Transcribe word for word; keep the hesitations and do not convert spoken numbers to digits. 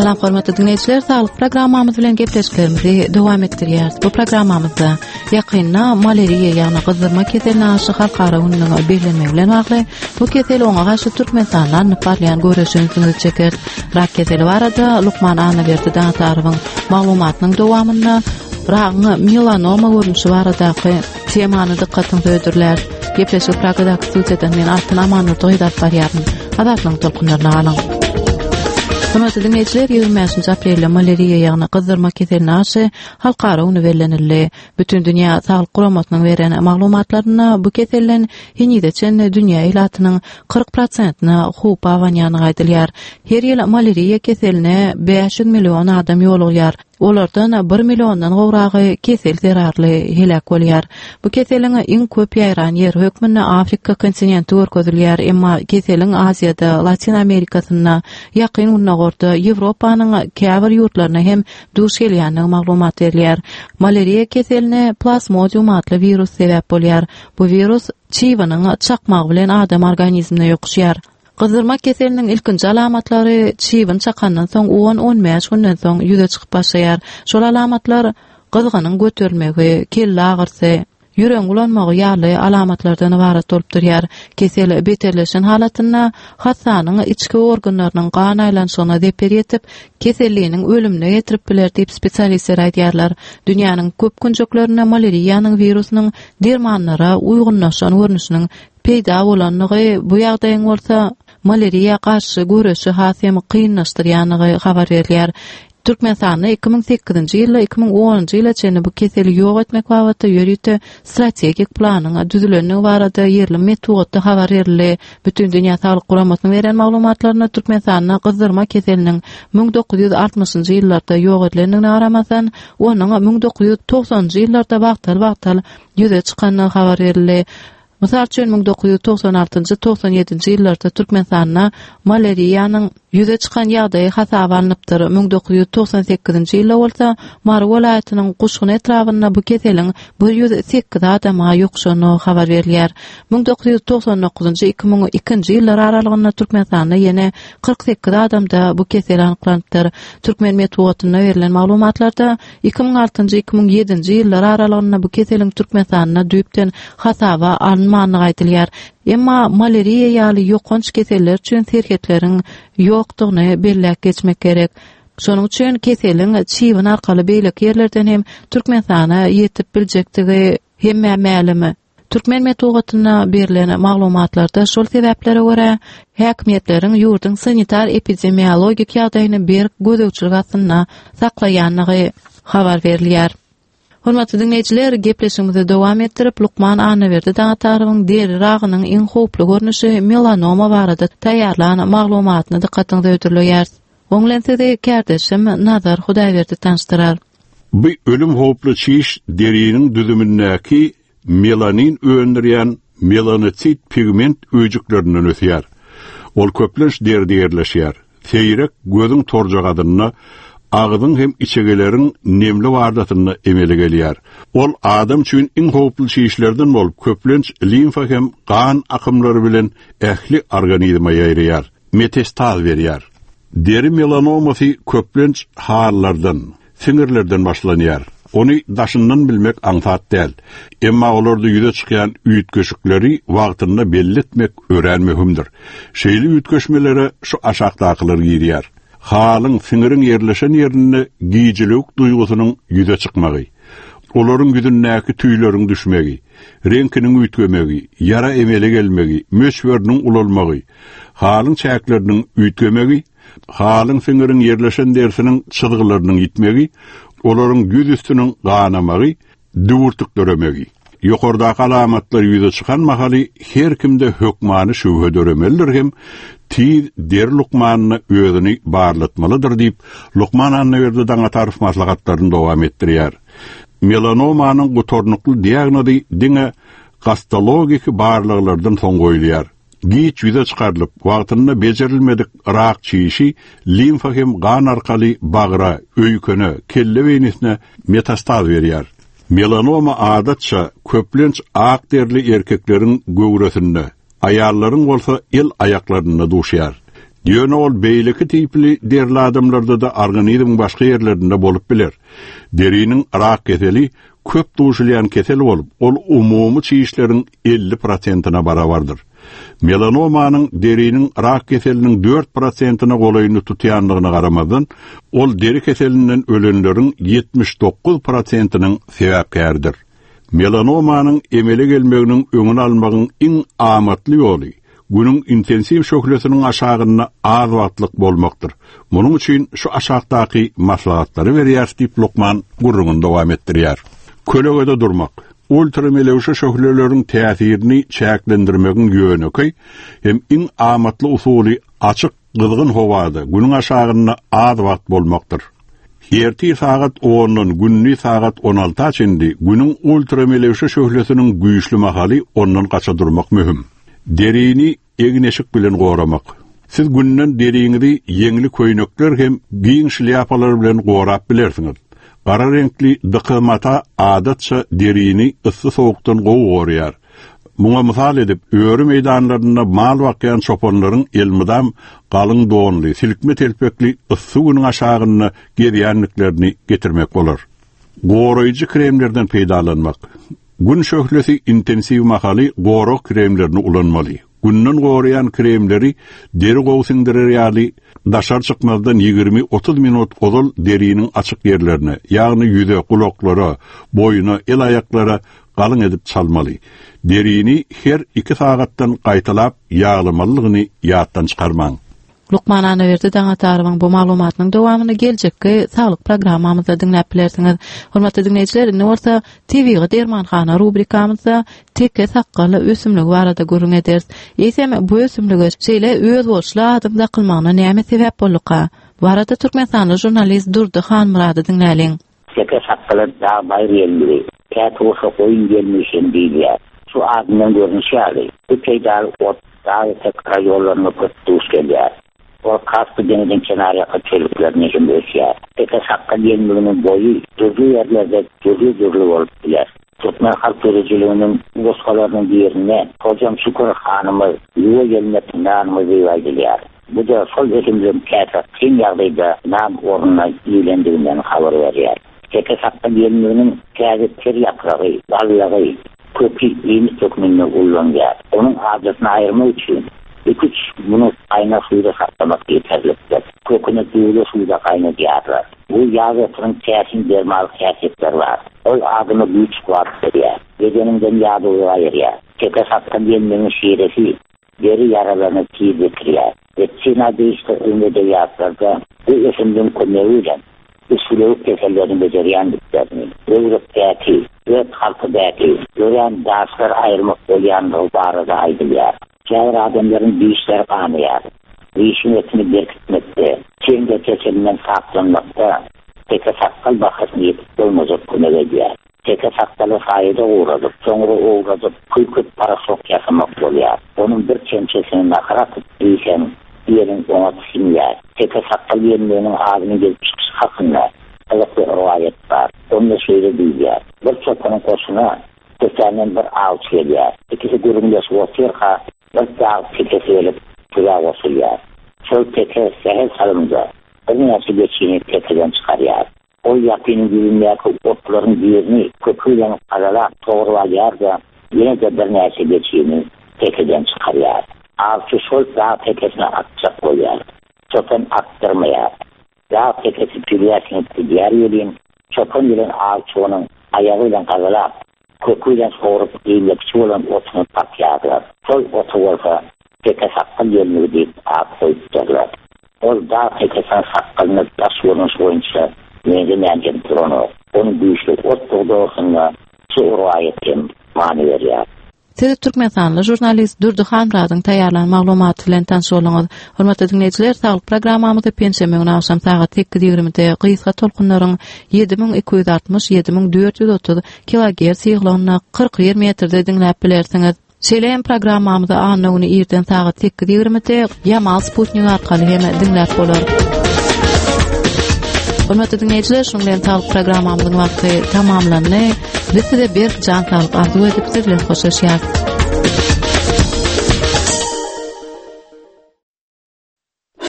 Salam hormatly dinleyijiler, sağlyk programmamyz bilen gepleşiklerimizi dowam etdirýäris. Bu programmamyzda ýakynda malariýa ýagny gyzdyrma keseline aşy halkara ununyň bellenmegi bilen bagly bu kesel oňa garşy türkmenstanlar nyparlayan göreşini çeker. Rak keseli barada Lukman Anaberdi Dağtaryň maglumatynyň dowamynda ragyň melanoma görnüşi baradaky temany dikkatyňizi ödürler. Gepleşik programda suýsatan men altyn amanyny toýdap barýarmyn. Adatlyň tolkunlaryna galyň. Hormatly dinleyijiler, ýigrimänçinji aprelde malariýa ýagny gyzdyrma keseline aşy halkara uny bellenildi. Bütün dünýä saglyk guramatynyň beren maglumatlaryna bu kesellen hiňideçen dünýä ilatynyň kırk prosentyny hup awanýany gaýdylýar. Her ýyl malariýa keseline beş yüz million adam ýolugýar. Olardan bir milliondan gowragy kesel zerarly helak bolýar. Bu keseliň iň köp ýaýran ýeri hökmünde Afrika kontinenti görkezilýär, emma keseliň Aziýada, Latin Amerikasyna, ýakyn unnagorda Ýewropanyň käbir ýurtlaryna hem duş gelýäni maglumat berilýär. Malariýa keseline plasmodium adly virus sebäp bolýar. Bu virus çiwanyň çakmagy bilen adam organizmine ýokuşýar. Gyzdyrma keseliniň ilkinji alamatlary çiwin çakandan soň on on beş günden soň ýüze çykyp başlaýar. Şol alamatlar gyzgynyň götürmegi, kelle agyrsy, ýürek ulanmagy ýaly alamatlardan ibaret bolup durýar. Kesel beterleşen halatyna hasanyň içki organlarynyň gan aýlanşygyna deper ýetip, keselliginiň ölümine getirip biler diýip spesialistler aýdýarlar. Dünýäniň köp günjeklerine malariýanyň virusynyň dermanlara uygunlaşan görnüşiniň peýda bolanlygy bu ýagdaýyň bolsa malariýa garşy göreşi hasym kynlaşdyrýanyny habar berilýär. Türkmenistanda iki bin sekizinji ýyly iki bin onunji ýyla çenli bu keseli ýok etmek wagtynda ýörüýte strategik planyň düzülenigi barada ýerli metodda habar berildi. Bütün dünýä saglyk guramatynyň beren maglumatlaryna Türkmenistanda gyzdyrma keseliniň bin dokuz ýüz altmışynjy ýyllarda ýok edilendigine garamasdan onuň bin dokuz ýüz toksanjy ýyllarda wagtal-wagtal ýüze çykanyny habar berildi. Mysal üçin bin dokuz ýüz toksan altynjy toksan ýedinji ýyllarda Türkmenistanda malariýanyň ýüze çykan ýagdaýy hasaba alınıpdyr. bin dokuz ýüz toksan sekizinji ýylda bolsa Mar welaýatynyň Guşgun etrafynda bu keseliň bir ýüz sekiz adama ýokşuny habar berilýär. bin dokuz ýüz toksan dokuzynjy iki bin ikinji ýyllar aralygynda Türkmenistanda ýene kırk sekiz adamda bu kesel anyklanypdyr. Türkmen metodyna berilen maglumatlarda iki bin altynjy iki bin ýedinji ýyllar aralygynda bu keseliň Türkmenistanda düýpden hasaba alınmanyny gaýdylýar. Emma malariýa ýaly ýokanç keseller üçin serketleriň ýokdugyny belläp geçmek gerek. Şonuň üçin keseliň çiwin arkaly beýlek ýerlerden hem Türkmenistana ýetip biljekdigi hem ma'lum. Türkmen metodyna berilen maglumatlarda şol sebäplere görä häkimetleriň ýurdun sanitar epidemiologik ýagdaýyny berk gözegçilik astyna saklaýanyny habar berilýär. Hormatly dinleyijiler, gepleşigimizi dowam etdirip Lukman Anaberdi Dağtaryň deri ragynyň iň howply görnüşi melanoma barada taýýarlanan maglumatyny dikkatyňizi ödürleýär. Oňlansydy kardeşim Nazar Hudaýberdi tanıştyrar. Bu ölüm howply çiş deriniň düzümindäki melanin öndürýän melanosit pigment öýjüklerinden ötýär. Ol köplenç deride ýerleşýär. Seýrek gözüň torjagadyna ağzın hem içegelerin nemli vardatyny emeli gelýär. Ol adam üçin iň howply şeýişlerden bolup köplenç limfa hem gan akymlary bilen ähli organizma ýaýraýar, metastaz berýär. Deri melanomasy köplenç harlardan, sinirlerden başlanýar. Ony daşyndan bilmek aňsat däl. Emma olарды ýüze çykýan üýtgeşikleri wagtynda belli etmek öwrenmehimdir. Şeýli üýtgeşmeleri şu aşakdakylar girýär. Halyň sinirin ýerleşen ýerine giýjilik duýgusynyň ýüze çykmagy, olaryň güdünnäki tüýleriň düşmegi, renkiniň üýtgemegi, yara emeli gelmegi, möçberiniň ulalmagy, halyň çäkleriniň üýtgemegi, halyň sinirin ýerleşen dersiniň çyzgylarynyň ýitmegi, olaryň ýüz üstüniň ganamagy, döwürtük döremegi. Ýokardaky alamatlar ýüze çykan mahaly her kimde hökmany şübhe döremelidir hem tiz der Lukmanyny özüni barlatmalydyr diýip Lukman Anaberdi Dağtaryň maslahatlaryny dowam etdirýär. Melanomanyň bu tornukly diagnozy diňe hastologik barlyklardan soň goýulýar. Giç ýüze çykarylyp wagtynda bejerilmedik rak çiýişi limfa hem gan arkaly bagyra, öýkene, kelle beýnisine metastaz berýär. Melanoma adatça köplenç ak derli erkekleriň göwresinde, ayarların bolsa el ayaklarına duşyar. Ýöne ol beýleki tipli derli adamlarda da organizm başga ýerlerinde bolup biler. Deriniň rak keseli köp duşulyan kesel bolup, ol umumy çiýişleriň elli prosentina barabardyr. Melanomanyň deriniň rak keseliniň dört prosentina golaýyny tutýanlygyna garamadan, ol deri keselinden ölenleriň yetmiş dokuz prosentiniň sebäpkärdir. Melanomanyň emele gelmeginiň öňüni almagyň iň amatly ýoly günün intensiv şöhlesinin aşağına az wagtlyk bolmakdyr. Munyň üçin şu aşağıdaky maslahatlary berýär diýip Lukman gurrundan dowam etdirýär. Kölegede durmak. Ultramelewşe şöhleleriň täsirini çäklendirmegiň ýöneköy hem iň amatly usuly açyk gyzgyn howada günün aşağına az wagt bolmakdyr. Herti saat ondan günni saat on alty içinde günün ultramelewşe şöhlesiniň güýçli mahaly ondan gaça durmak möhüm. Derini egneşik bilen goramak. Siz günnen deriňizi ýeňli köýnekler hem giň şlyapalar bilen gorap bilersiňiz. Gara renkli dıkymata adatça derini ıssy sowukdan gowy. Muňa mysal edip, öwrü meýdanlarynda mal wakyan çopanlaryň elmidam galyň donly, silkme telpekli ıssy günüň aşagyna gerýänliklerini getirmek bolar. Goraýjy kremlerden peýdalanmak. Gün şöhlesi intensiv mahaly goro kremlerini ulanmaly. Günnen gorayan kremleri deri gowsyndyrar ýaly daşar çykmazdan ýygrimi otuz minut ozal deriniň açyk ýerlerine, ýagny ýüze, kulaklara, boýuna, el ayaklara galyň edip çalmaly. Derini her iki sagatdan gaýtalap ýaglamalygyny ýatdan çykarmaň. Lukman Anaverdi daňataryň bu maglumatynyň dowamyny geljekki saglyk programmamyzda dinläp bilersiňiz. Hormatly dinleýijiler, Norsa T V-ge dermanhana rubrikamyzda teke sakkaly ösümligi barada görüň ederiz. Eýsem bu ösümligi şeýle öz bolşly adamda kılmagyna näme sebäp bolýar? Bu arada Türkmenistanyň jurnalist Durdy Hanmurady dinläliň. Teke sakkaly da baýryldy. Käte oşa goýun gelmişin diýýär. Şu adamyň görünüşi ýaly. Bu peýdal ot daýy tekrar ýollaryny köpdüş gelýär. O kastı denizin kenarıya çölüklerine gömüyor. Teke sakal yeniliğinin boyu durduğu yerlerde durduğu durduğu olup bilir. Türkmen halk görücülüğünün boskalarının diğerine hocam Şükür Hanım'ı yuva gelmesinde hanımı zeyvaydılıyor. Bu da sol elimizin kâsa kim yağdıydı nam oruna iyilendiğinden haber veriyor. Teke sakal yeniliğinin kâsa ter yaprağı, balığı, köpü iğni tökümünü kullanıyor. Onun adresini ayırmak için üç bunu kaynak suyla saklamak yeterlidir. Kökünü düğülü suyla kaynatıyorlar. Bu yağdatının tersin dermalı kâsetler var. O adını büyük kuat veriyor. Geceninden yağda uyarıyor. Teke saktan yenmenin şiiresi deri yaralarını tiyizletiriyor. Ve Çin'e değişti ümrede yağlarda bu esimden konuğuyla üsülevik kesellerini beceriyenliklerini, övrük däki, öt halkı däki, gören daşlar ayırmak olyanlığı barada aydılıyor. Şehir adamların bir işler kanıyar. Bir işin etini berkitmekte, çiğinde keçelinden saklanmakta, teke sakkal bakasını yetip olmazıp künevediyor. Teke sakkalı sayıda uğradıp, sonra uğradıp, kıykıt para sok yasamak oluyor. Onun bir çemçesini nakarat ettiysen, diğerin ona tüsünler. Teke sakkal yenmeğinin ağzını gezip çıkış hakkında, evet bir rivayet var. Onu da şöyle diyor. Bir çopanın koşuna, köşenden bir ağaç geliyor. İkisi görünmesi oturka, bir dağ tekesi elip kulağa osuruyor. Sol teke seher salımda bir nasıl geçtiğini tekeden çıkarıyor. O yapının dibindeki otların birini köküyle karala doğrulayar da yine de bir nasıl geçtiğini tekeden çıkarıyor. Ağaçı sol dağ tekesine atacak koyuyor. Çopan attırmıyor. Dağ tekesi pürüyesini diğer yolun çopan yılın ağaçı onun ayağıyla karala köküyle soğurup eğilepçi olan otunu patladılar. Sol otu olsa teke sakkal yönlüğü deyip ağ koyutturlar. O dağ tekesen sakkalını taş yolun soyunca neydi mencen turunu. Onun büyüşlü ot doğduğusunda şu ruayetim mani veriyor. Siz Türkmenistanlı jurnalist Durdy Hanmuradyň taýýarlanan maglumaty bilen tanşylyňyz. Hormatly dinleýijiler, saglyk programmamyzda pensiýa günü akşam saat iki ýigrimide gysga tolkunlaryň yedi bin iki ýüz altymyş yedi bin dört ýüz otuz kilohertz ýyglanyna kırk ýer metrde dinläp bilersiňiz. Şeýle programmamyzda anyny güni ýerden saat iki ýigrimide Yamal Sputnik arkaly hem dinläp bolar. Hormatly dinleýijiler, şoň bilen saglyk programmamyzyň wagty tamamlandy. Biz size bir can sağlık arzu edip sizlerle hoşlaşýar.